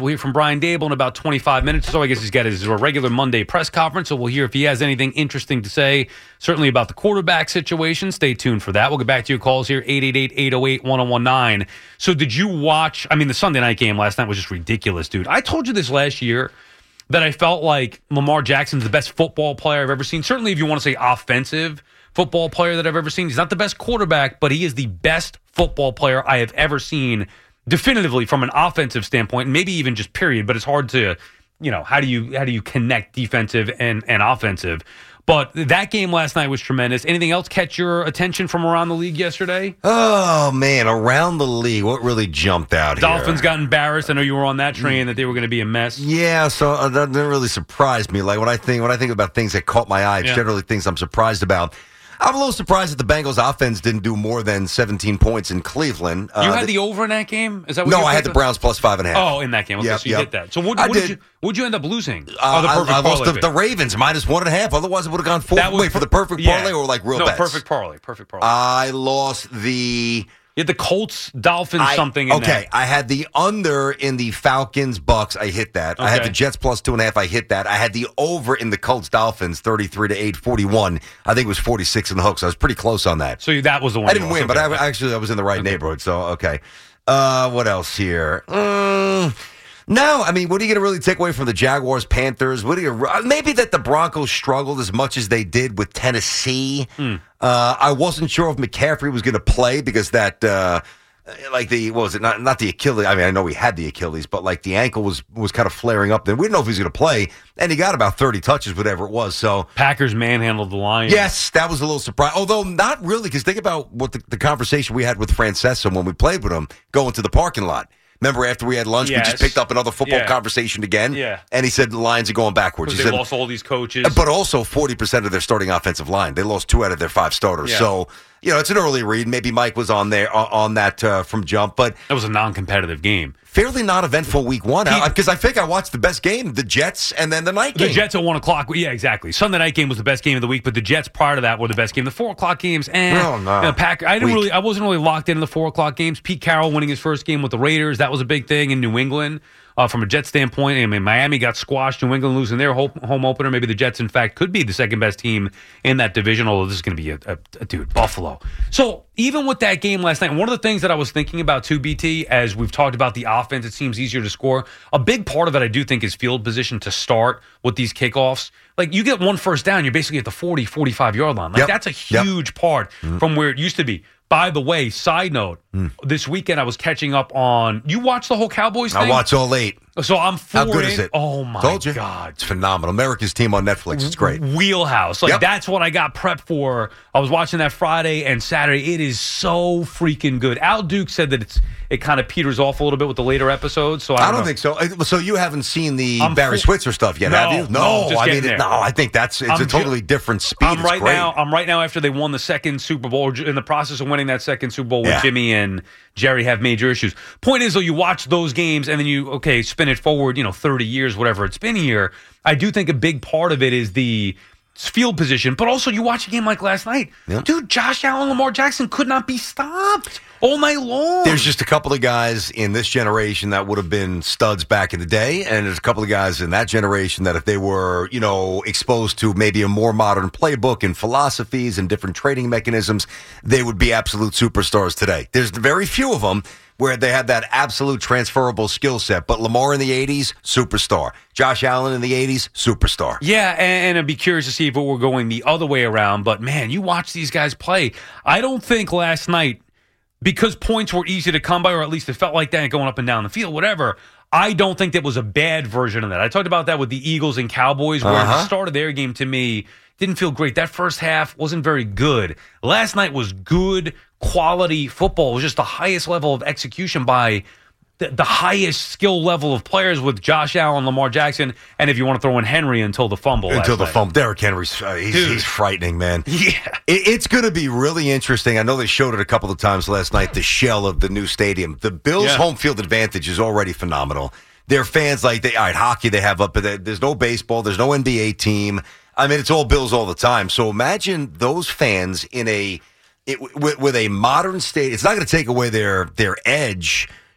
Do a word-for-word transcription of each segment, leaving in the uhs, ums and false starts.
We'll hear from Brian Dable in about twenty-five minutes or so. I guess he's got his regular Monday press conference, so we'll hear if he has anything interesting to say, certainly about the quarterback situation. Stay tuned for that. We'll get back to your calls here, eight eight eight, eight oh eight, one oh one nine. So did you watch, I mean, the Sunday night game last night was just ridiculous, dude. I told you this last year that I felt like Lamar Jackson's the best football player I've ever seen. Certainly if you want to say offensive football player that I've ever seen. He's not the best quarterback, but he is the best football player I have ever seen, definitively from an offensive standpoint, maybe even just period. But it's hard to, you know, how do you how do you connect defensive and, and offensive? But that game last night was tremendous. Anything else catch your attention from around the league yesterday? Oh, man, around the league, what really jumped out Dolphins here? Dolphins got embarrassed. I know you were on that train that they were going to be a mess. Yeah, so uh, that didn't really surprise me. Like when I think when I think about things that caught my eye, it's yeah. generally things I'm surprised about. I'm a little surprised that the Bengals offense didn't do more than seventeen points in Cleveland. You uh, had the over in that game? Is that what No, you I had the Browns plus five and a half. Oh, in that game. Okay, yep, so you yep. hit that. So what, I what did. did you what'd you end up losing? Uh, oh, the perfect I, I lost the, parlay. the Ravens minus one and a half. Otherwise, it would have gone four. That was Wait, for the perfect yeah. parlay or like real no, bets? No, perfect parlay. Perfect parlay. I lost the... You had the Colts, Dolphins, I, something in Okay, that. I had the under in the Falcons, Bucks. I hit that. Okay. I had the Jets plus two and a half. I hit that. I had the over in the Colts, Dolphins, thirty-three to eight, forty-one. I think it was forty-six in the hook, so I was pretty close on that. So that was the one. I didn't win, okay. but I, actually I was in the right okay. neighborhood, so okay. Uh, what else here? Mm, no, I mean, what are you going to really take away from the Jaguars, Panthers? What are you, maybe that the Broncos struggled as much as they did with Tennessee. Mm. Uh, I wasn't sure if McCaffrey was going to play because that, uh, like the, what was it, not not the Achilles, I mean, I know he had the Achilles, but like the ankle was was kind of flaring up. Then we didn't know if he was going to play, and he got about thirty touches, whatever it was. So Packers manhandled the Lions. Yes, that was a little surprise, although not really, because think about what the, the conversation we had with Francesa when we played with him going to the parking lot. Remember after we had lunch, yes. we just picked up another football yeah. conversation again? Yeah. And he said the Lions are going backwards. He they said, lost all these coaches. But also forty percent of their starting offensive line. They lost two out of their five starters. Yeah. So, you know, it's an early read. Maybe Mike was on there on that uh, from jump. But that was a non-competitive game. Fairly non-eventful week one. Because I think I watched the best game, the Jets, and then the night game. The Jets at one o'clock. Yeah, exactly. Sunday night game was the best game of the week, but the Jets prior to that were the best game. The four o'clock games, eh. Oh, no. You know, Pack, I didn't week. really. I wasn't really locked into the four o'clock games. Pete Carroll winning his first game with the Raiders. That was a big thing in New England. Uh, from a Jets standpoint, I mean, Miami got squashed. New England losing their home opener. Maybe the Jets, in fact, could be the second best team in that division, although this is going to be a, a, a dude, Buffalo. So even with that game last night, one of the things that I was thinking about too, B T, as we've talked about the offense, it seems easier to score. A big part of it, I do think, is field position to start with these kickoffs. Like, you get one first down, you're basically at the forty, forty-five-yard line. Like, yep. that's a huge yep. part mm. from where it used to be. By the way, side note, mm. this weekend I was catching up on... You watched the whole Cowboys thing? I watched all eight. So I'm four How good in. is it? Oh, my Told you. God. It's phenomenal. America's Team on Netflix. It's great. Wheelhouse. Like, yep. that's what I got prepped for. I was watching that Friday and Saturday. It is so freaking good. Al Duke said that it's it kind of peters off a little bit with the later episodes. So I don't, I don't know. think so. So you haven't seen the I'm Barry full- Switzer stuff yet, no, have you? No, just I mean, there. it, no. I think that's it's I'm a totally ju- different speed. I'm it's right great. now. I'm right now after they won the second Super Bowl, in the process of winning that second Super Bowl, where Yeah. Jimmy and Jerry have major issues. Point is, though, you watch those games and then you okay spin it forward, you know, thirty years, whatever it's been here. I do think a big part of it is the field position, but also you watch a game like last night, yep. dude. Josh Allen, Lamar Jackson could not be stopped all night long. There's just a couple of guys in this generation that would have been studs back in the day, and there's a couple of guys in that generation that if they were, you know, exposed to maybe a more modern playbook and philosophies and different trading mechanisms, they would be absolute superstars today. There's very few of them where they have that absolute transferable skill set. But Lamar in the eighties, superstar. Josh Allen in the eighties, superstar. Yeah, and, and I'd be curious to see if it were going the other way around. But, man, you watch these guys play. I don't think last night, because points were easy to come by, or at least it felt like that going up and down the field, whatever, I don't think that was a bad version of that. I talked about that with the Eagles and Cowboys, where uh-huh. the start of their game, to me, didn't feel great. That first half wasn't very good. Last night was good quality football. It was just the highest level of execution by the, the highest skill level of players with Josh Allen, Lamar Jackson, and if you want to throw in Henry until the fumble. Until the night. fumble. Derrick Henry's uh, he's, he's frightening, man. Yeah. It, it's going to be really interesting. I know they showed it a couple of times last night, the shell of the new stadium. The Bills' Yeah. home field advantage is already phenomenal. Their fans, like, they, all right, hockey they have up, but there's no baseball, there's no N B A team. I mean, it's all Bills all the time. So imagine those fans in a it, with, with a modern state. It's not going to take away their their edge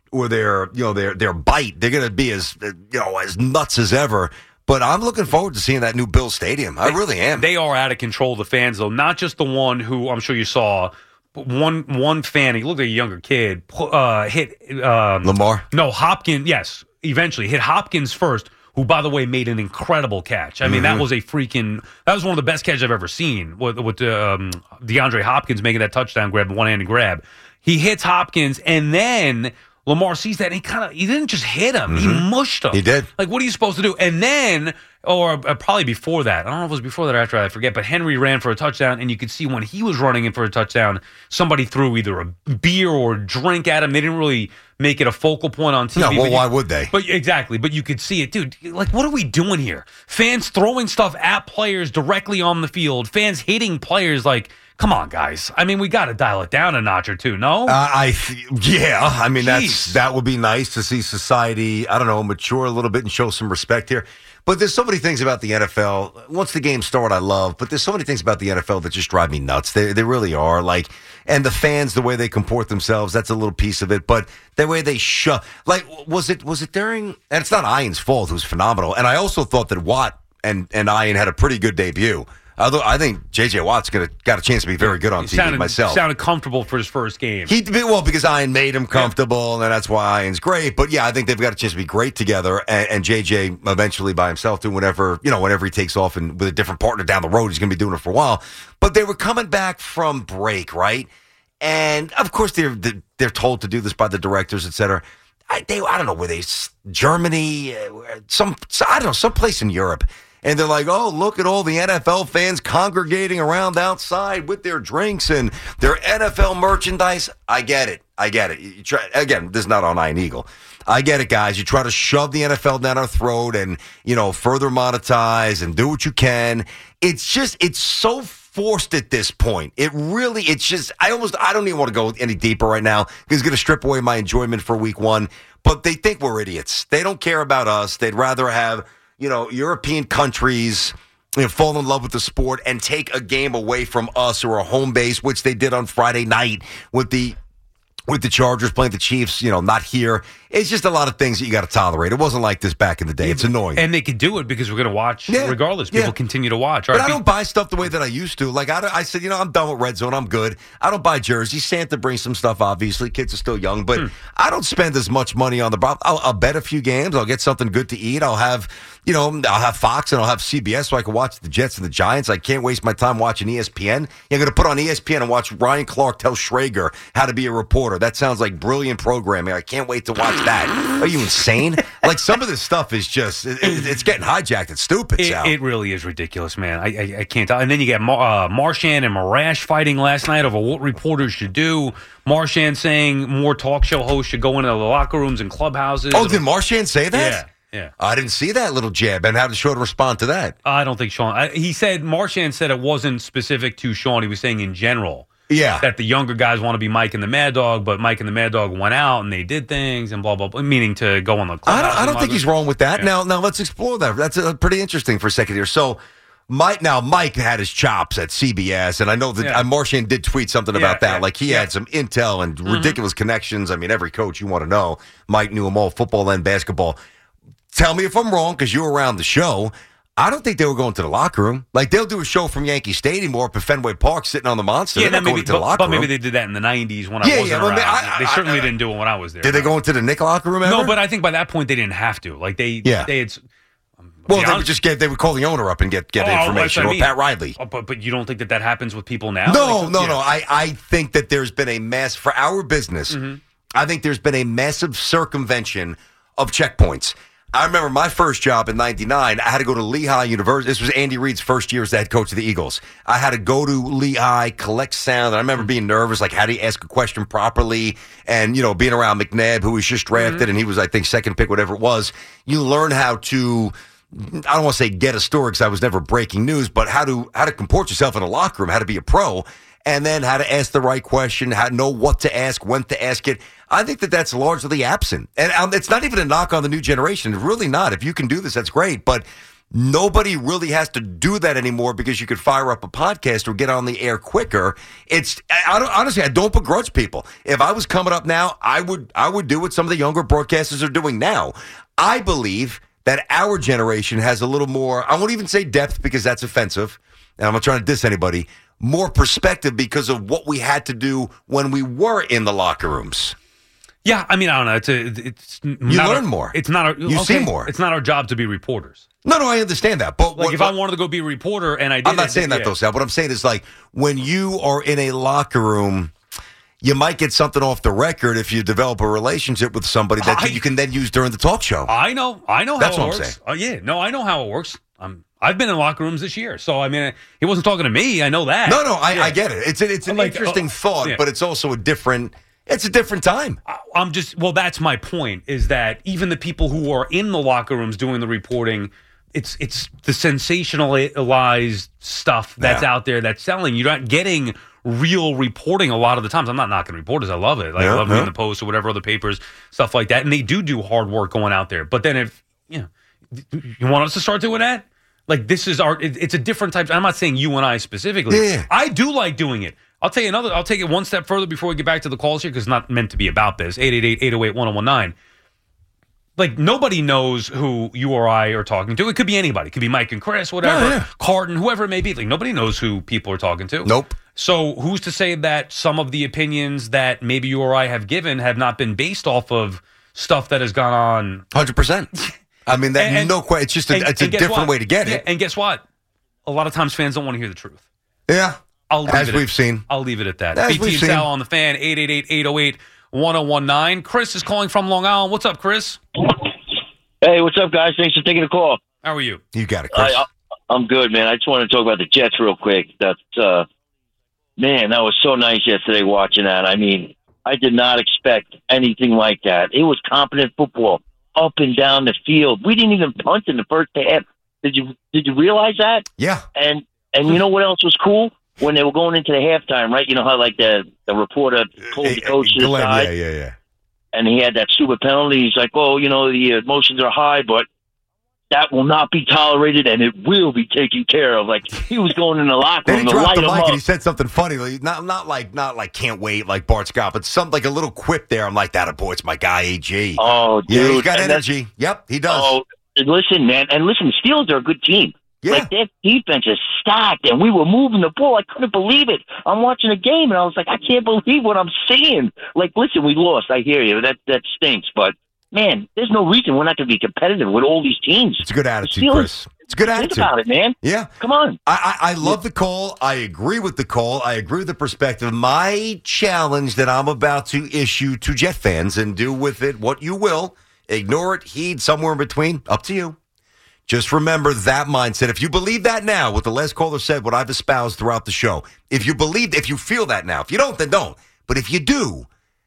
or their you know their their bite, they're going to be as you know as nuts as ever. But I'm looking forward to seeing that new Bill Stadium. I they, really am. They are out of control, the fans, though. Not just the one who I'm sure you saw. But one one fan, he looked like a younger kid, uh, hit um, Lamar. No, Hopkins. Yes, eventually hit Hopkins first. Who, by the way, made an incredible catch. I mean, mm-hmm. that was a freaking that was one of the best catches I've ever seen. With, with um, DeAndre Hopkins making that touchdown grab, one-handed grab. He hits Hopkins, and then Lamar sees that, and he kind of he didn't just hit him; mm-hmm. he mushed him. He did. Like, what are you supposed to do? And then, or uh, probably before that, I don't know if it was before that or after that, I forget. But Henry ran for a touchdown, and you could see when he was running in for a touchdown, somebody threw either a beer or a drink at him. They didn't really make it a focal point on T V. No, well, you, why would they? But exactly, but you could see it, dude. Like, what are we doing here? Fans throwing stuff at players directly on the field. Fans hitting players. Like, come on, guys. I mean, we got to dial it down a notch or two. No, uh, I yeah. I mean, Jeez. that's that would be nice to see society. I don't know, mature a little bit and show some respect here. But there's so many things about the N F L. Once the game started, I love. But there's so many things about the N F L that just drive me nuts. They they really are. Like, and the fans, the way they comport themselves, that's a little piece of it. But the way they shut, like, was it was it during? And it's not Ian's fault. It was phenomenal. And I also thought that Watt and and Ian had a pretty good debut. Although I think J J Watt's gonna got a chance to be very good on he T V sounded, myself. Sounded comfortable for his first game. He well because Ian made him comfortable, yeah. and that's why Ian's great. But yeah, I think they've got a chance to be great together. And, and J J eventually by himself doing whatever you know, whenever he takes off and with a different partner down the road, he's gonna be doing it for a while. But they were coming back from break, right? And of course they're they're told to do this by the directors, et cetera. I, they I don't know where they Germany, some I don't know some place in Europe. And they're like, oh, look at all the N F L fans congregating around outside with their drinks and their N F L merchandise. I get it. I get it. You try, again, this is not on Iron Eagle. I get it, guys. You try to shove the N F L down our throat and, you know, further monetize and do what you can. It's just, it's so forced at this point. It really, it's just, I almost, I don't even want to go any deeper right now because it's going to strip away my enjoyment for week one. But they think we're idiots. They don't care about us. They'd rather have, you know, European countries, you know, fall in love with the sport and take a game away from us or a home base, which they did on Friday night with the with the Chargers playing the Chiefs, you know, not here. It's just a lot of things that you got to tolerate. It wasn't like this back in the day. It's annoying. And they could do it because we're going to watch yeah, regardless. People yeah. continue to watch. But right, I don't buy stuff the way that I used to. Like, I, I said, you know, I'm done with Red Zone. I'm good. I don't buy jerseys. Santa brings some stuff, obviously. Kids are still young. But hmm. I don't spend as much money on the – I'll, I'll bet a few games. I'll get something good to eat. I'll have – you know, I'll have Fox and I'll have C B S so I can watch the Jets and the Giants. I can't waste my time watching E S P N. You're going to put on E S P N and watch Ryan Clark tell Schrager how to be a reporter. That sounds like brilliant programming. I can't wait to watch that. Are you insane? Like, some of this stuff is just, it, it's getting hijacked. It's stupid, it, Sal. It really is ridiculous, man. I, I, I can't tell. And then you get Mar- uh, Marchand and Marash fighting last night over what reporters should do. Marchand saying more talk show hosts should go into the locker rooms and clubhouses. Oh, did Marchand say that? Yeah. Yeah, I didn't see that little jab. And how did Sean respond to that? I don't think Sean. I, he said Marchand said it wasn't specific to Sean. He was saying in general. Yeah, that the younger guys want to be Mike and the Mad Dog, but Mike and the Mad Dog went out and they did things and blah blah blah. Meaning to go on the. I don't, I don't think he's wrong with that. Yeah. Now, now let's explore that. That's uh, pretty interesting for a second here. So. Mike, now, Mike had his chops at C B S, and I know that yeah. uh, Marchand did tweet something yeah, about that. Yeah, like, he yeah. had some intel and mm-hmm. ridiculous connections. I mean, every coach you want to know, Mike knew them all, football and basketball. Tell me if I'm wrong, because you were around the show. I don't think they were going to the locker room. Like, they'll do a show from Yankee Stadium or up at Fenway Park sitting on the Monster. Yeah, They're not maybe, going to but, the locker but room. maybe they did that in the nineties when yeah, I wasn't yeah, around. I, I, they certainly I, I, didn't do it when I was there. Did they go into the Nick locker room ever? No, but I think by that point they didn't have to. Like, they, yeah. they had... Well, they would just get, they would call the owner up and get, get oh, information, I mean. or Pat Riley. Oh, but, but you don't think that that happens with people now? No, like, no, yeah. no. I, I think that there's been a mass, for our business, mm-hmm. I think there's been a massive circumvention of checkpoints. I remember my first job in ninety-nine, I had to go to Lehigh University. This was Andy Reid's first year as the head coach of the Eagles. I had to go to Lehigh, collect sound. And I remember being nervous, like, how do you ask a question properly? And, you know, being around McNabb, who was just drafted, mm-hmm. and he was, I think, second pick, whatever it was. You learn how to... I don't want to say get a story because I was never breaking news, but how to how to comport yourself in a locker room, how to be a pro, and then how to ask the right question, how to know what to ask, when to ask it. I think that that's largely absent. And um, it's not even a knock on the new generation. It's really not. If you can do this, that's great. But Nobody really has to do that anymore because you could fire up a podcast or get on the air quicker. It's I don't, honestly, I don't begrudge people. If I was coming up now, I would I would do what some of the younger broadcasters are doing now. I believe that our generation has a little more, I won't even say depth because that's offensive, and I'm not trying to diss anybody, more perspective because of what we had to do when we were in the locker rooms. Yeah, I mean, I don't know. It's a, it's you not learn our, more. It's not our, you okay, see more. It's not our job to be reporters. No, no, I understand that. But like, what, if I wanted to go be a reporter and I did, I'm not it, saying that yeah. though, Sal. What I'm saying is like when you are in a locker room, you might get something off the record if you develop a relationship with somebody that I, you can then use during the talk show. I know, I know how That's it what I'm works. saying. Oh yeah, no, I know how it works. I'm, I've been in locker rooms this year, so I mean, he wasn't talking to me. I know that. No, no, I, yeah. I get it. It's a, it's an like, interesting uh, thought, yeah. but it's also a different. It's a different time. I, I'm just well. That's my point. Is that even the people who are in the locker rooms doing the reporting, it's it's the sensationalized stuff that's Yeah. out there that's selling. You're not getting real reporting a lot of the times. I'm not knocking reporters. I love it. Like, Yeah, I love yeah. reading the Post or whatever other papers, stuff like that. And they do do hard work going out there. But then if you know, you want us to start doing that, like this is our. It, it's a different type. I'm not saying you and I specifically. Yeah. I do like doing it. I'll tell you another. I'll take it one step further before we get back to the calls here because it's not meant to be about this. eight eight eight, eight oh eight, one oh one nine. Like, nobody knows who you or I are talking to. It could be anybody. It could be Mike and Chris, whatever, Oh, yeah. Carton, whoever it may be. Like, nobody knows who people are talking to. Nope. So who's to say that some of the opinions that maybe you or I have given have not been based off of stuff that has gone on? one hundred percent. I mean, that And- and- no question. It's just a, and- it's a and guess different what? way to get Yeah, it. and guess what? A lot of times fans don't want to hear the truth. Yeah. I'll leave As it we've at, seen. I'll leave it at that. As B T we've and seen. Sal on the Fan, eight eight eight, eight oh eight, one oh one nine. Chris is calling from Long Island. What's up, Chris? Hey, what's up, guys? Thanks for taking the call. How are you? You got it, Chris. I, I'm good, man. I just want to talk about the Jets real quick. That's, uh, man, that was so nice yesterday watching that. I mean, I did not expect anything like that. It was competent football up and down the field. We didn't even punt in the first half. Did you Did you realize that? yeah. And and you know what else was cool? When they were going into the halftime, right? You know how like the the reporter pulled the coach to the Glenn, side, yeah, yeah, yeah. and he had that stupid penalty. He's like, "Oh, you know, the emotions are high, but that will not be tolerated, and it will be taken care of." Like he was going in the locker Then room he to dropped light the him mic up. and he said something funny, like, not not like not like can't wait like Bart Scott, but something like a little quip there. I'm like, that a boy, it's my guy A G. Oh, dude, yeah, he's got and that's- energy. Yep, he does. Oh, listen, man, and listen, the Steelers are a good team. yeah, Like their defense is stacked, and we were moving the ball. I couldn't believe it. I'm watching a game, and I was like, I can't believe what I'm seeing. Like, listen, we lost. I hear you. That that stinks, but man, there's no reason we're not going to be competitive with all these teams. it's a good attitude, Steelers- Chris. It's a good Think attitude. about it, man. Yeah. Come on. I, I, I love the call. I agree with the call. I agree with the perspective. My challenge that I'm about to issue to Jet fans, and do with it what you will, ignore it, heed, somewhere in between, up to you. Just remember that mindset. If you believe that now, what the last caller said, what I've espoused throughout the show, if you believe, if you feel that now, if you don't, then don't. But if you do,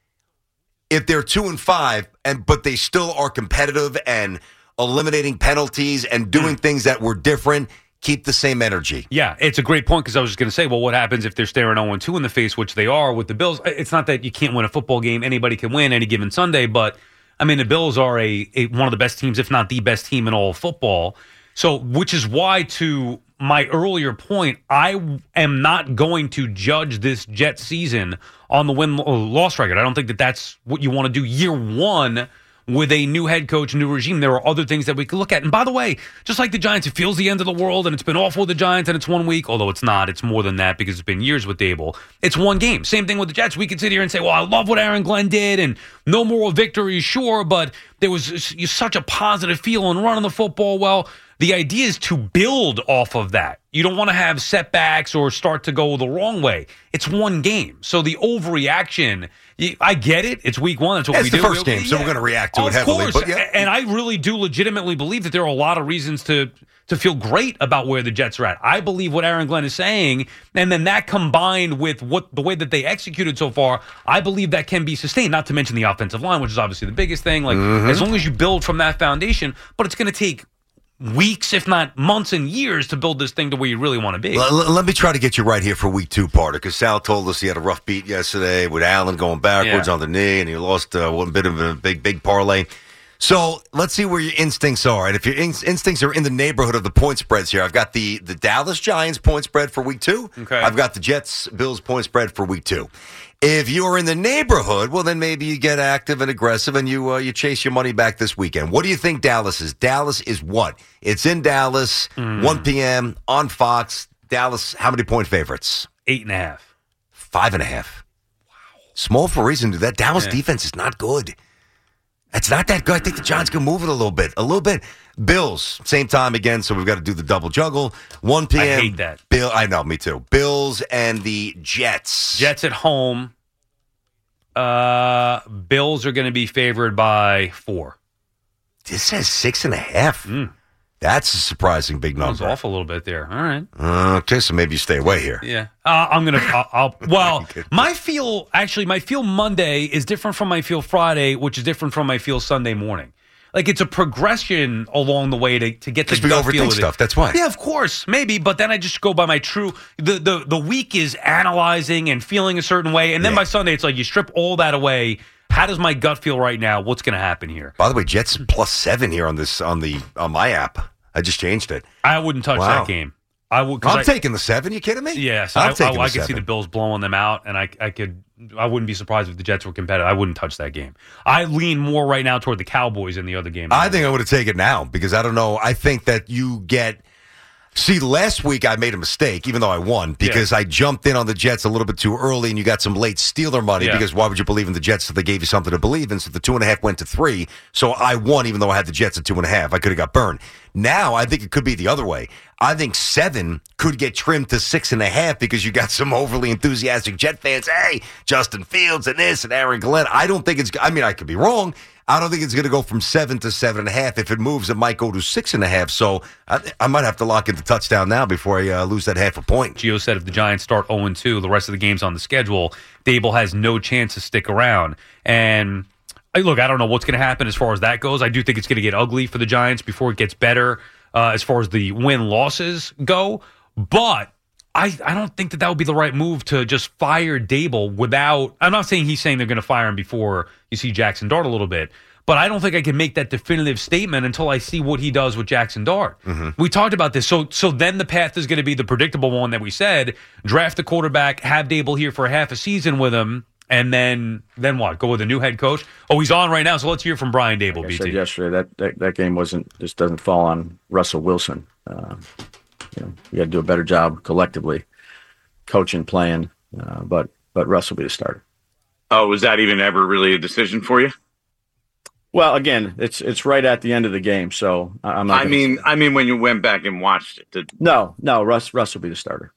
if they're two and five, and but they still are competitive and eliminating penalties and doing things that were different, keep the same energy. Yeah, it's a great point because I was just going to say, well, what happens if they're staring oh and two in the face, which they are with the Bills? It's not that you can't win a football game. Anybody can win any given Sunday, but I mean, the Bills are a, a one of the best teams, if not the best team in all of football. So, which is why, to my earlier point, I am not going to judge this Jet season on the win-loss record. I don't think that that's what you want to do year one with a new head coach, new regime. There are other things that we could look at. And by the way, just like the Giants, it feels the end of the world, and it's been awful with the Giants, and it's one week, although it's not. It's more than that because it's been years with Dable. It's one game. Same thing with the Jets. We could sit here and say, well, I love what Aaron Glenn did, and no moral victory, sure, but there was such a positive feel and running the football well. The idea is to build off of that. You don't want to have setbacks or start to go the wrong way. It's one game. So the overreaction, I get it. It's week one. That's what It's we the do. first game, so we're going to react to Of it heavily. course. But yeah. And I really do legitimately believe that there are a lot of reasons to to feel great about where the Jets are at. I believe what Aaron Glenn is saying, and then that combined with what the way that they executed so far, I believe that can be sustained, not to mention the offensive line, which is obviously the biggest thing. Like, Mm-hmm. as long as you build from that foundation, but it's going to take weeks, if not months and years, to build this thing to where you really want to be. L- let me try to get you right here for week two, Parter, because Sal told us he had a rough beat yesterday with Allen going backwards Yeah. on the knee, and he lost uh, one bit of a big, big parlay. So let's see where your instincts are. And if your in- instincts are in the neighborhood of the point spreads here, I've got the, the Dallas Giants point spread for week two. Okay. I've got the Jets Bills point spread for week two. If you're in the neighborhood, well, then maybe you get active and aggressive and you uh, you chase your money back this weekend. What do you think Dallas is? Dallas is what? It's in Dallas, Mm. one p.m. on Fox. Dallas, how many point favorites? Eight and a half. Five and a half. Wow. Small for a reason. That Dallas Yeah. defense is not good. It's not that good. I think the Giants can move it a little bit. A little bit. Bills, same time again, so we've got to do the double juggle. one p.m. I hate that. Bill, I know, me too. Bills and the Jets. Jets at home. Uh, Bills are going to be favored by four. This says six and a half. Mm. That's a surprising big That was number. off a little bit there. All right. Okay, so maybe you stay away here. Yeah. Uh, I'm going to, I'll, I'll, well, my feel, actually, my feel Monday is different from my feel Friday, which is different from my feel Sunday morning. Like, it's a progression along the way to, to get the Because we gut feel overthink of it. stuff, that's why. Yeah, of course, maybe, but then I just go by my true, the, the, the week is analyzing and feeling a certain way, and then Yeah. by Sunday, it's like you strip all that away. How does my gut feel right now? What's going to happen here? By the way, Jets plus seven here on this on the on my app. I just changed it. I wouldn't touch Wow. that game. I would. 'cause I'm I, taking the seven. You kidding me? Yes, I'm I, taking I, I the could see seven. the Bills blowing them out, and I, I could, I wouldn't be surprised if the Jets were competitive. I wouldn't touch that game. I lean more right now toward the Cowboys in the other game. I think I would have taken it now because I don't know. I think that you get. See, last week I made a mistake, even though I won, because Yeah. I jumped in on the Jets a little bit too early, and you got some late Steeler money. Yeah. Because why would you believe in the Jets if they gave you something to believe in? So the two and a half went to three. So I won, even though I had the Jets at two and a half. I could have got burned. Now I think it could be the other way. I think seven could get trimmed to six and a half because you got some overly enthusiastic Jet fans. Hey, Justin Fields and this and Aaron Glenn. I don't think it's. I mean, I could be wrong. I don't think it's going to go from seven to seven and a half. If it moves, it might go to six and a half. So I, I might have to lock in the touchdown now before I uh, lose that half a point. Gio said if the Giants start oh and two, the rest of the games on the schedule, Dable has no chance to stick around. And hey, look, I don't know what's going to happen as far as that goes. I do think it's going to get ugly for the Giants before it gets better uh, as far as the win-losses go. But I, I don't think that that would be the right move to just fire Dable without – I'm not saying he's saying they're going to fire him before you see Jackson Dart a little bit. But I don't think I can make that definitive statement until I see what he does with Jackson Dart. Mm-hmm. We talked about this. So so then the path is going to be the predictable one that we said, draft the quarterback, have Dable here for a half a season with him, and then then what? Go with a new head coach? Oh, he's on right now, so let's hear from Brian Dable, Like I B T. said yesterday, that, that, that game wasn't just doesn't fall on Russell Wilson. Uh, you know, we got to do a better job collectively, coaching, playing, uh, but but Russ will be the starter. Oh, was that even ever really a decision for you? Well, again, it's it's right at the end of the game, so I'm not. I gonna, mean, I mean, when you went back and watched it. Did, no, no, Russ Russ will be the starter.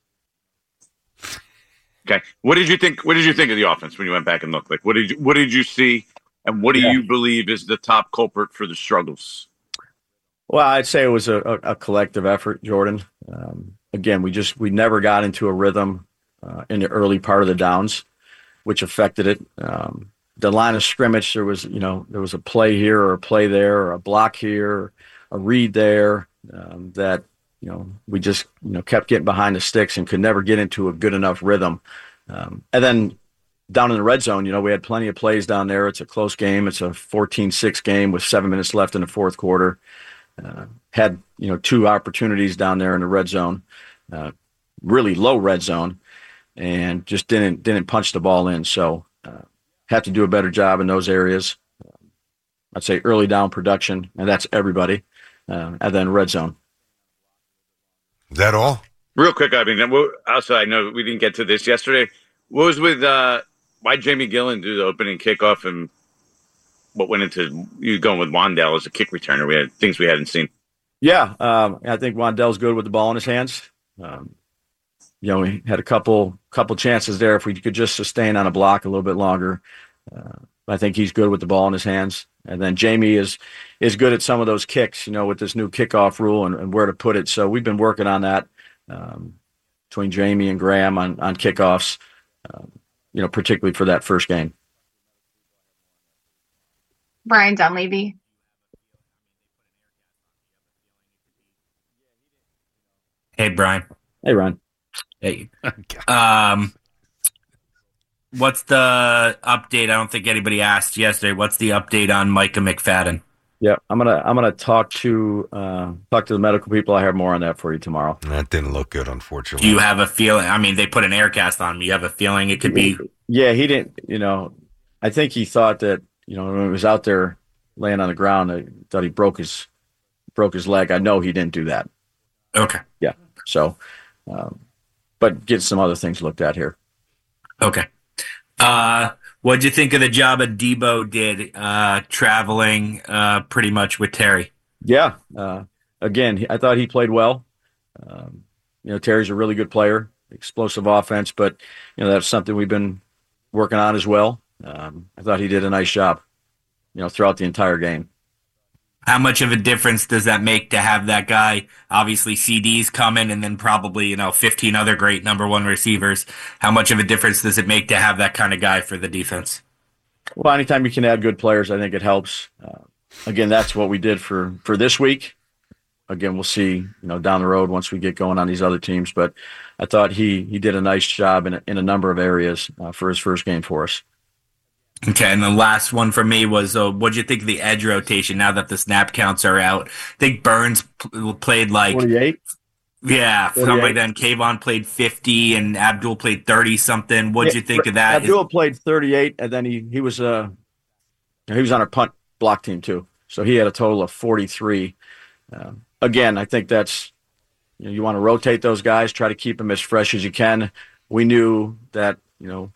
okay, what did you think? What did you think of the offense when you went back and looked? Like, what did you, what did you see, and what do Yeah. you believe is the top culprit for the struggles? Well, I'd say it was a, a, a collective effort, Jordan. Um, again, we just we never got into a rhythm uh, in the early part of the downs, which affected it. Um, the line of scrimmage, there was you know there was a play here or a play there or a block here, or a read there um, that you know we just you know kept getting behind the sticks and could never get into a good enough rhythm. Um, and then down in the red zone, you know we had plenty of plays down there. It's a close game. It's a fourteen six game with seven minutes left in the fourth quarter. Uh, had you know two opportunities down there in the red zone, uh, really low red zone, and just didn't didn't punch the ball in. So uh, have to do a better job in those areas. I'd say early down production, and that's everybody, uh, and then red zone. Is that all? Real quick, I mean, what- also I know we didn't get to this yesterday. What was with uh, why Jamie Gillen do the opening kickoff and what went into you going with Wandell as a kick returner? We had things we hadn't seen. Yeah, um, I think Wandell's good with the ball in his hands. Um, you know, we had a couple couple chances there. If we could just sustain on a block a little bit longer, uh, I think he's good with the ball in his hands. And then Jamie is is good at some of those kicks, you know, with this new kickoff rule and, and where to put it. So we've been working on that um, between Jamie and Graham on on kickoffs, um, you know, particularly for that first game. Brian Dunleavy. Hey, Brian. Hey, Ryan. Hey. Um, what's the update? I don't think anybody asked yesterday. What's the update on Micah McFadden? Yeah, I'm gonna I'm gonna talk to uh, talk to the medical people. I have more on that for you tomorrow. That didn't look good, Do unfortunately. you have a feeling? I mean, they put an air cast on him. You have a feeling it could be. Yeah, he didn't. You know, I think he thought that you know when he was out there laying on the ground, I thought he broke his broke his leg. I know he didn't do that. Okay. Yeah. So, um, but get some other things looked at here. Okay. Uh, what'd you think of the job that Debo did uh, traveling uh, pretty much with Terry? Yeah. Uh, again, he- I thought he played well. Um, you know, Terry's a really good player, explosive offense, but you know that's something we've been working on as well. Um, I thought he did a nice job, you know, throughout the entire game. How much of a difference does that make to have that guy? Obviously, C D's coming, and then probably you know fifteen other great number one receivers. How much of a difference does it make to have that kind of guy for the defense? Well, anytime you can add good players, I think it helps. Uh, again, that's what we did for for this week. Again, we'll see, you know, down the road once we get going on these other teams. But I thought he he did a nice job in a, in a number of areas uh, for his first game for us. Okay, and the last one for me was, uh, what'd you think of the edge rotation now that the snap counts are out? I think Burns p- played like, forty-eight yeah, something like forty-eight that. And Kayvon played fifty, and Abdul played thirty something. What'd Yeah, you think of that? Abdul played thirty-eight, and then he he was uh he was on our punt block team too, so he had a total of forty-three. Uh, again, I think that's you know you want to rotate those guys, try to keep them as fresh as you can. We knew that you know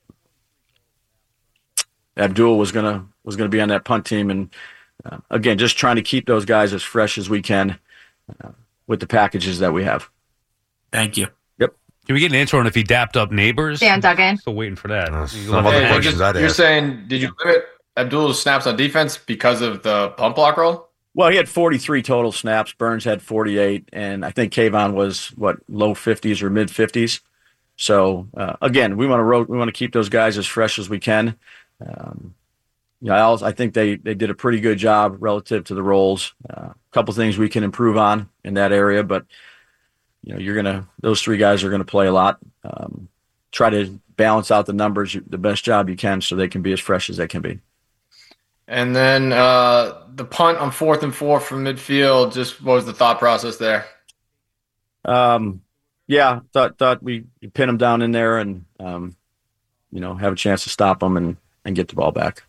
Abdul was gonna was gonna be on that punt team, and uh, again, just trying to keep those guys as fresh as we can uh, with the packages that we have. Thank you. Yep. Can we get an answer on if he dapped up neighbors? Dan Duggan. Still waiting for that. Uh, You some love other that. Hey, questions you're, I'd you're ask. saying, did you limit Abdul's snaps on defense because of the pump block role? Well, he had forty-three total snaps. Burns had forty-eight, and I think Kayvon was what low fifties or mid fifties. So uh, again, we want to ro- we want to keep those guys as fresh as we can. Um, you know, I, also, I think they they did a pretty good job relative to the roles. A uh, couple things we can improve on in that area, but you know, you're gonna those three guys are gonna play a lot. Um, try to balance out the numbers the best job you can, so they can be as fresh as they can be. And then uh, the punt on fourth and four from midfield, just what was the thought process there? Um, yeah, thought thought we pin them down in there and um, you know have a chance to stop them and, and get the ball back.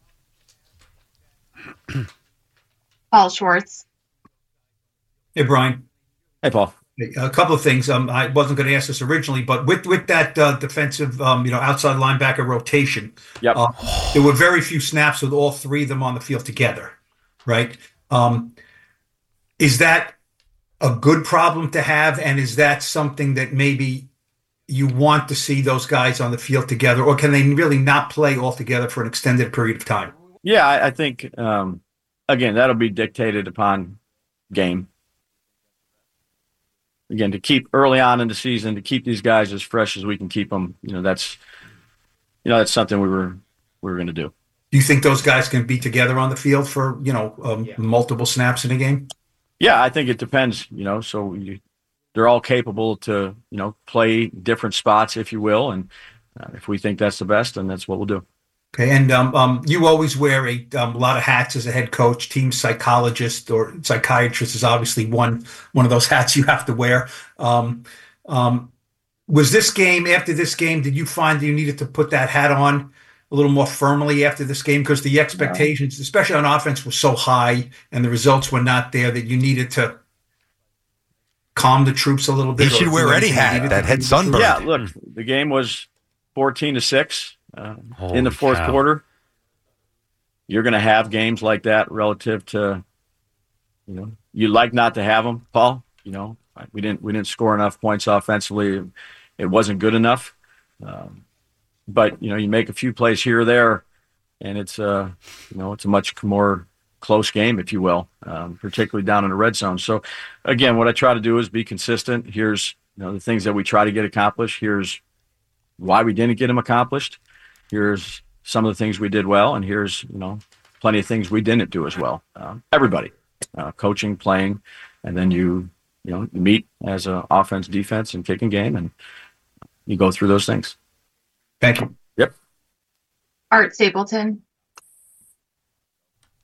Paul Schwartz. Hey, Brian. Hey, Paul. A couple of things. Um, I wasn't going to ask this originally, but with with that uh, defensive, um, you know, outside linebacker rotation, Yep. uh, there were very few snaps with all three of them on the field together, right? Um, is that a good problem to have, and is that something that maybe you want to see those guys on the field together, or can they really not play all together for an extended period of time? Yeah, I, I think um, again that'll be dictated upon game. Again, to keep early on in the season, to keep these guys as fresh as we can keep them, you know, that's, you know, that's something we were we were going to do. Do you think those guys can be together on the field for, you know, um, Yeah. multiple snaps in a game? Yeah, I think it depends. You know, so you, they're all capable to, you know, play different spots, if you will, and uh, if we think that's the best, then that's what we'll do. Okay, and um, um, you always wear a um, lot of hats as a head coach, team psychologist or psychiatrist is obviously one one of those hats you have to wear. Um, um, was this game, after this game, did you find that you needed to put that hat on a little more firmly after this game? Because the expectations, especially on offense, were so high and the results were not there that you needed to calm the troops a little bit. He should or wear do any anything you hat needed that to had do? sunburn. Yeah, look, the game was fourteen to six uh, in the Holy fourth cow. quarter. You're going to have games like that relative to, you know, you like not to have them, Paul. You know, we didn't we didn't score enough points offensively. It wasn't good enough. Um, but you know, you make a few plays here or there, and it's uh, you know, it's a much more close game, if you will, um, particularly down in the red zone. So, again, what I try to do is be consistent. Here's you know the things that we try to get accomplished. Here's why we didn't get them accomplished. Here's some of the things we did well, and here's you know plenty of things we didn't do as well. Um, everybody, uh, coaching, playing, and then you you know you meet as an offense, defense, and kicking game, and you go through those things. Thank you. Yep. Art Stapleton.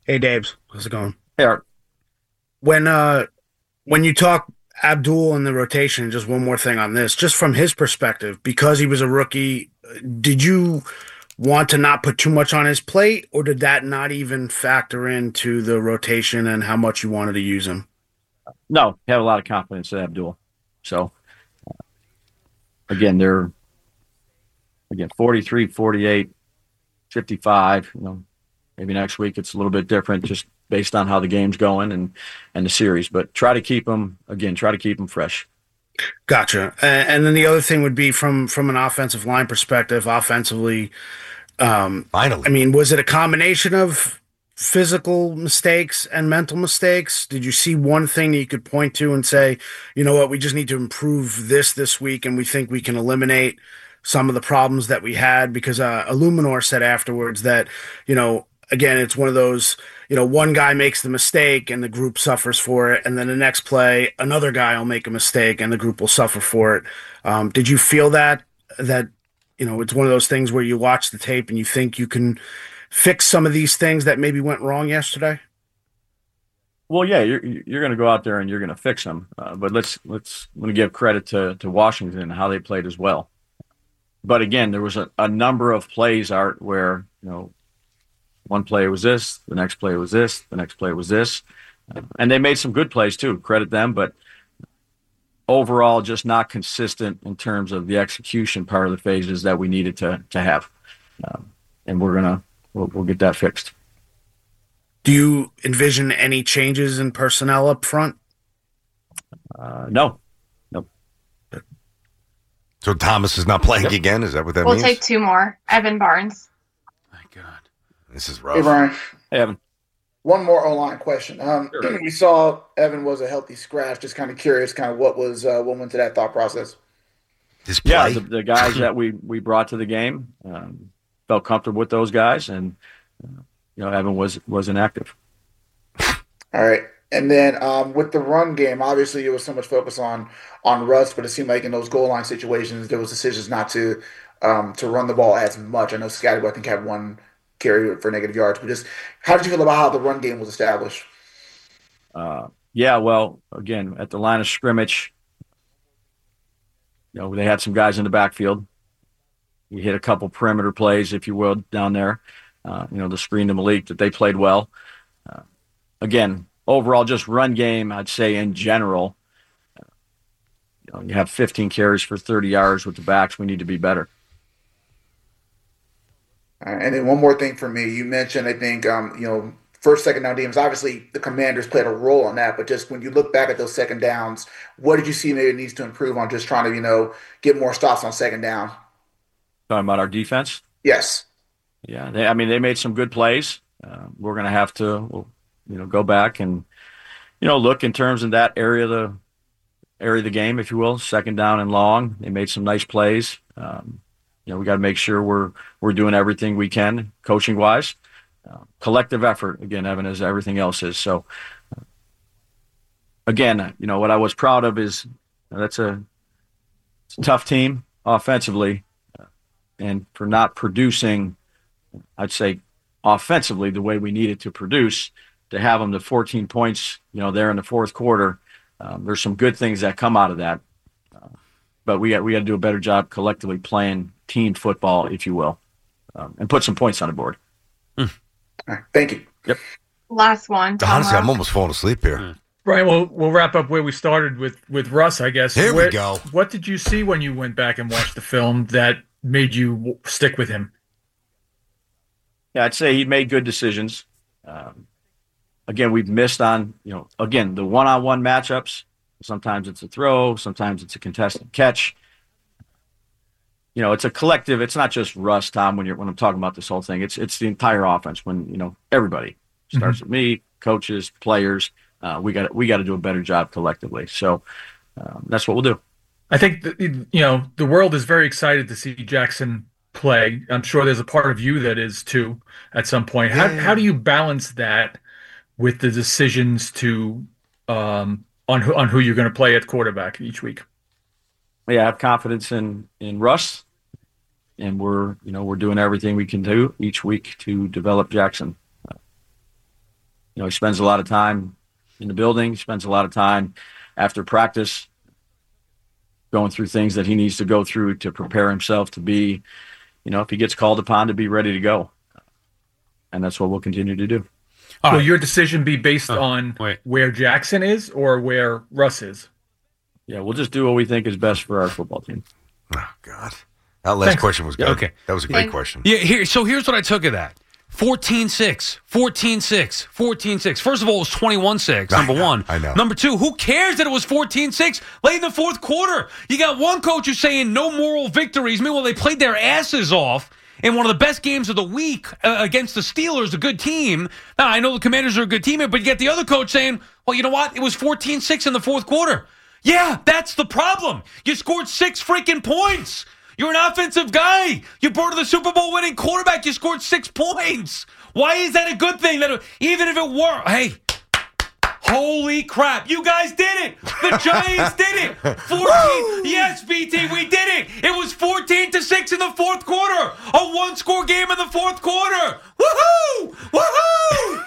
Hey, Dabes. How's it going? Hey, Art. When uh, when you talk Abdul in the rotation, just one more thing on this, just from his perspective, because he was a rookie, did you want to not put too much on his plate, or did that not even factor into the rotation and how much you wanted to use him? No, have a lot of confidence in Abdul. So, uh, again, they're, again, forty-three, forty-eight, fifty-five, you know, maybe next week it's a little bit different just based on how the game's going and, and the series. But try to keep them, again, try to keep them fresh. Gotcha. And, and then the other thing would be from from an offensive line perspective, offensively, um, finally. I mean, was it a combination of physical mistakes and mental mistakes? Did you see one thing that you could point to and say, you know what, we just need to improve this this week, and we think we can eliminate some of the problems that we had? Because uh, Illuminor said afterwards that, you know, again, it's one of those, you know, one guy makes the mistake and the group suffers for it, and then the next play, another guy will make a mistake and the group will suffer for it. Um, did you feel that, that, you know, it's one of those things where you watch the tape and you think you can fix some of these things that maybe went wrong yesterday? Well, yeah, you're you're going to go out there and you're going to fix them. Uh, but let's let's I'm going to give credit to to Washington and how they played as well. But again, there was a, a number of plays, Art, where, you know, one play was this, the next play was this, the next play was this. Uh, and they made some good plays too, credit them, but overall just not consistent in terms of the execution part of the phases that we needed to to have. Um, and we're going to, we'll, we'll get that fixed. Do you envision any changes in personnel up front? Uh, no. Nope. So Thomas is not playing Yep. again? Is that what that We'll means? take two more. Evan Barnes. This is Hey, rough. Brian. Hey, Evan. One more O-line question. Um, we saw Evan was a healthy scratch. Just kind of curious, kind of what was uh, what went to that thought process. This Yeah, the, the guys that we, we brought to the game, um, felt comfortable with those guys, and uh, you know, Evan was was inactive. All right. And then um, with the run game, obviously it was so much focus on on Russ, but it seemed like in those goal line situations there was decisions not to um, to run the ball as much. I know Scotty, I think, had one carry for negative yards, but just how did you feel about how the run game was established? Uh, yeah, well, again, at the line of scrimmage, you know, they had some guys in the backfield. We hit a couple perimeter plays, if you will, down there. Uh, you know, the screen to Malik that they played well. Uh, again, overall, just run game, I'd say in general, uh, you know, you have fifteen carries for thirty yards with the backs. We need to be better. All right, and then one more thing for me. You mentioned, I think, um, you know, first, second down games. Obviously, the Commanders played a role in that, but just when you look back at those second downs, what did you see maybe needs to improve on just trying to, you know, get more stops on second down? Talking about our defense? Yes. Yeah, they, I mean, they made some good plays. Uh, we're going to have to, we'll, you know, go back and, you know, look in terms of that area of the area of the game, if you will, second down and long. They made some nice plays. Um, you know, we got to make sure we're we're doing everything we can, coaching wise. Uh, collective effort, again, Evan, as everything else is. So, uh, again, you know, what I was proud of is uh, that's a, it's a tough team offensively, uh, and for not producing, I'd say, offensively the way we needed to produce, to have them to fourteen points, you know, there in the fourth quarter. Um, there's some good things that come out of that, uh, but we got we got to do a better job collectively playing team football, if you will, um, and put some points on the board. All right, thank you. Yep. Last one. Tom Honestly, I'm Ruff. almost falling asleep here. Brian, we'll we'll wrap up where we started with with Russ, I guess. Here we Where- go. What did you see when you went back and watched the film that made you w- stick with him? Yeah, I'd say he made good decisions. Um, again, we've missed on, you know, again, the one-on-one matchups. Sometimes it's a throw, sometimes it's a contested catch. You know, it's a collective. It's not just Russ, Tom, when you're when I'm talking about this whole thing. It's it's the entire offense. When, you know, everybody starts with me, coaches, players. Uh, we got we got to do a better job collectively. So um, that's what we'll do. I think that, you know, the world is very excited to see Jackson play. I'm sure there's a part of you that is too at some point. How Yeah. how do you balance that with the decisions to um, on who on who you're going to play at quarterback each week? Yeah, I have confidence in in Russ, and we're you know we're doing everything we can do each week to develop Jackson. You know, he spends a lot of time in the building, he spends a lot of time after practice going through things that he needs to go through to prepare himself to be, you know, if he gets called upon, to be ready to go. And that's what we'll continue to do. Will right. your decision be based oh, on wait. where Jackson is or where Russ is? Yeah, we'll just do what we think is best for our football team. Oh, God. That last Thanks. question was good. Okay. That was a great question. Yeah, here. So here's what I took of that. fourteen six, fourteen six, fourteen six. First of all, it was twenty-one six, number one. I know. Number two, who cares that it was fourteen six late in the fourth quarter? You got one coach who's saying no moral victories. Meanwhile, they played their asses off in one of the best games of the week uh, against the Steelers, a good team. Now, I know the Commanders are a good team, but you get the other coach saying, well, you know what? It was fourteen six in the fourth quarter. Yeah, that's the problem. You scored six freaking points. You're an offensive guy. You brought to the Super Bowl winning quarterback. You scored six points. Why is that a good thing? That even if it were, hey, holy crap, you guys did it. The Giants did it. fourteen Yes, B T, we did it. It was fourteen to six in the fourth quarter. A one-score game in the fourth quarter. Woohoo! Woohoo!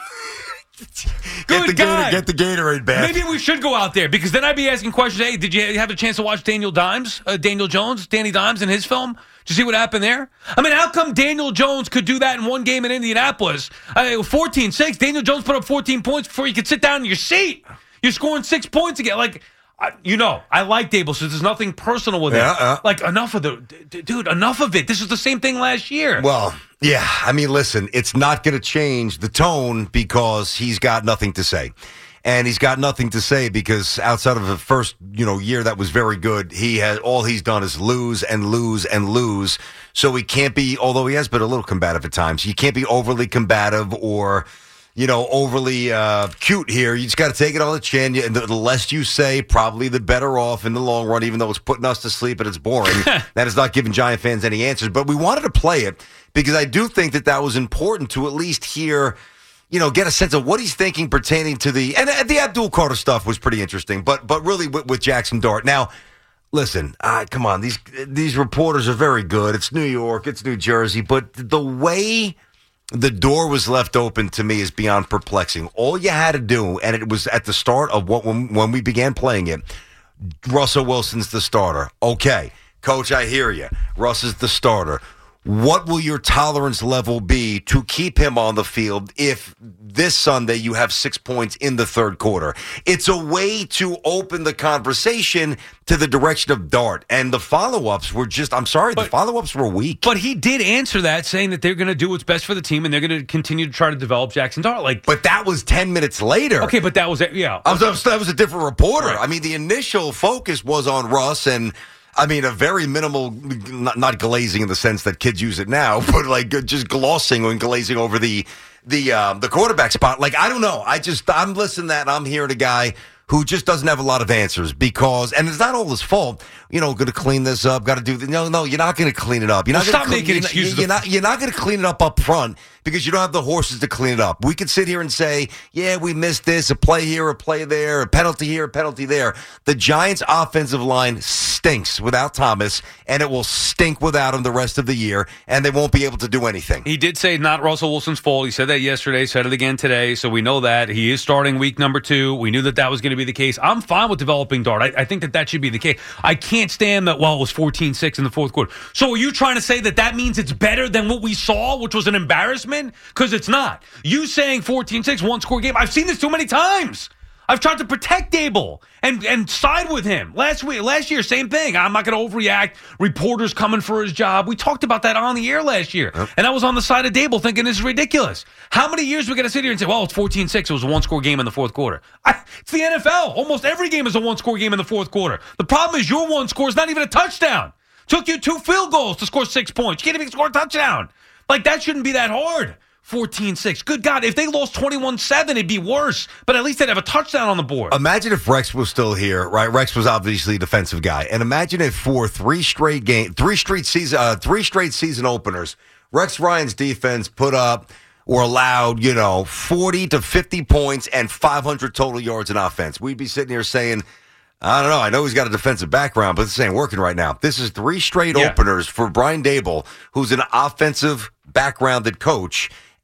Get Good the, God. Gator, get the Gatorade back. Maybe we should go out there because then I'd be asking questions. Hey, did you have a chance to watch Daniel Dimes, uh, Daniel Jones, Danny Dimes in his film? Did you see what happened there? I mean, how come Daniel Jones could do that in one game in Indianapolis? Uh, fourteen six, Daniel Jones put up fourteen points before you could sit down in your seat. You're scoring six points again. Like, uh, you know, I like Dable, so there's nothing personal with yeah, it. Uh, like, enough of the, d- dude, enough of it. This is the same thing last year. Well, yeah, I mean, listen, it's not going to change the tone because he's got nothing to say. And he's got nothing to say because outside of the first, you know, year that was very good, he has all he's done is lose and lose and lose. So he can't be, although he has been a little combative at times, he can't be overly combative or, you know, overly uh, cute here. You just got to take it on the chin. And the, the less you say, probably the better off in the long run, even though it's putting us to sleep and it's boring. That is not giving Giant fans any answers. But we wanted to play it because I do think that that was important to at least hear, you know, get a sense of what he's thinking pertaining to the, and the Abdul Carter stuff was pretty interesting, but but really with, with Jackson Dart. Now, listen, uh, come on, these these reporters are very good. It's New York, it's New Jersey, but the way the door was left open to me is beyond perplexing. All you had to do, and it was at the start of what when, when we began playing it, Russell Wilson's the starter. Okay, coach, I hear you. Russ is the starter. What will your tolerance level be to keep him on the field if this Sunday you have six points in the third quarter? It's a way to open the conversation to the direction of Dart. And the follow-ups were just, I'm sorry, but, the follow-ups were weak. But he did answer that, saying that they're going to do what's best for the team and they're going to continue to try to develop Jackson Dart. Like, But that was ten minutes later. Okay, but that was, yeah. I was, that was a different reporter. Right. I mean, the initial focus was on Russ and, I mean, a very minimal, not, not glazing in the sense that kids use it now, but like just glossing and glazing over the the um, the quarterback spot. Like, I don't know. I just, I'm listening to that and I'm hearing a guy who just doesn't have a lot of answers because, and it's not all his fault, you know, going to clean this up, got to do the, no, no, you're not going to clean it up. You're well, not stop gonna making clean, excuses. You're not, you're not going to clean it up up front because you don't have the horses to clean it up. We could sit here and say, yeah, we missed this, a play here, a play there, a penalty here, a penalty there. The Giants' offensive line stinks without Thomas, and it will stink without him the rest of the year, and they won't be able to do anything. He did say not Russell Wilson's fault. He said that yesterday, said it again today, so we know that. He is starting week number two. We knew that that was going to be the case. I'm fine with developing Dart. I, I think that that should be the case. I can't stand that, well, it was fourteen six in the fourth quarter. So are you trying to say that that means it's better than what we saw, which was an embarrassment? Because it's not. You saying fourteen six, one-score game, I've seen this too many times. I've tried to protect Dable and, and side with him. Last week, last year, same thing. I'm not going to overreact. Reporters coming for his job. We talked about that on the air last year. Yep. And I was on the side of Dable thinking this is ridiculous. How many years are we going to sit here and say, well, it's fourteen six. It was a one-score game in the fourth quarter. I, it's the N F L. Almost every game is a one-score game in the fourth quarter. The problem is your one score is not even a touchdown. Took you two field goals to score six points. You can't even score a touchdown. Like, that shouldn't be that hard. fourteen six. Good God, if they lost twenty-one seven, it'd be worse. But at least they'd have a touchdown on the board. Imagine if Rex was still here, right? Rex was obviously a defensive guy. And imagine if for three straight game, three straight season, uh, three straight season openers, Rex Ryan's defense put up or allowed, you know, forty to fifty points and five hundred total yards in offense. We'd be sitting here saying, I don't know. I know he's got a defensive background, but this ain't working right now. This is three straight yeah. openers for Brian Dable, who's an offensive backgrounded coach.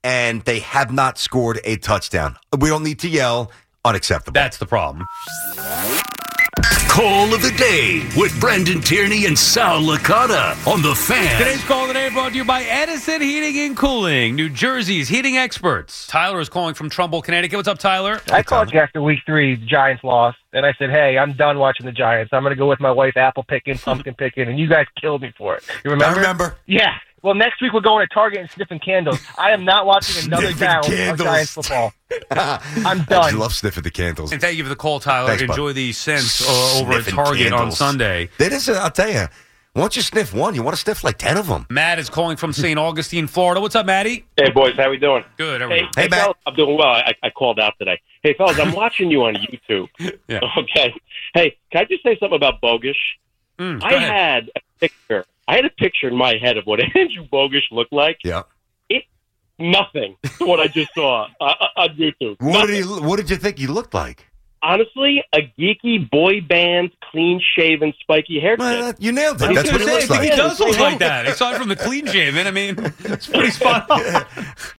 and they have not scored a touchdown. We don't need to yell. Unacceptable. That's the problem. Call of the day with Brendan Tierney and Sal Licata on The Fan. Today's call of the day brought to you by Edison Heating and Cooling, New Jersey's heating experts. Tyler is calling from Trumbull, Connecticut. What's up, Tyler? I called you after week three, the Giants lost, and I said, hey, I'm done watching the Giants. I'm going to go with my wife apple picking, pumpkin picking, and you guys killed me for it. You remember? I remember. Yeah. Well, next week we're going to Target and sniffing candles. I am not watching another Sniffing down candles. of Giants football. I'm I done. love sniffing the candles. And thank you for the call, Tyler. Thanks, bud. Enjoy the scents uh, over at Sniffing Target on candles. Sunday. That is, I'll tell you, once you sniff one, you want to sniff like ten of them. Matt is calling from Saint Augustine, Florida. What's up, Matty? Hey, boys, how we doing? Good. How are Hey, you? Hey, Matt. fellas, I'm doing well. I, I called out today. Hey, fellas, I'm watching you on YouTube. Yeah. Okay. Hey, can I just say something about Bogusch? Mm, go I ahead. had a picture. I had a picture in my head of what Andrew Bogusch looked like. Yeah. It nothing to what I just saw uh, on YouTube. What did Nothing. he? What did you think he looked like? Honestly, a geeky boy band, clean-shaven, spiky haircut. Well, you nailed it. I was That's what gonna he say, looks I think like. he does look like that. Aside from the clean shaven, I mean, it's pretty spot on.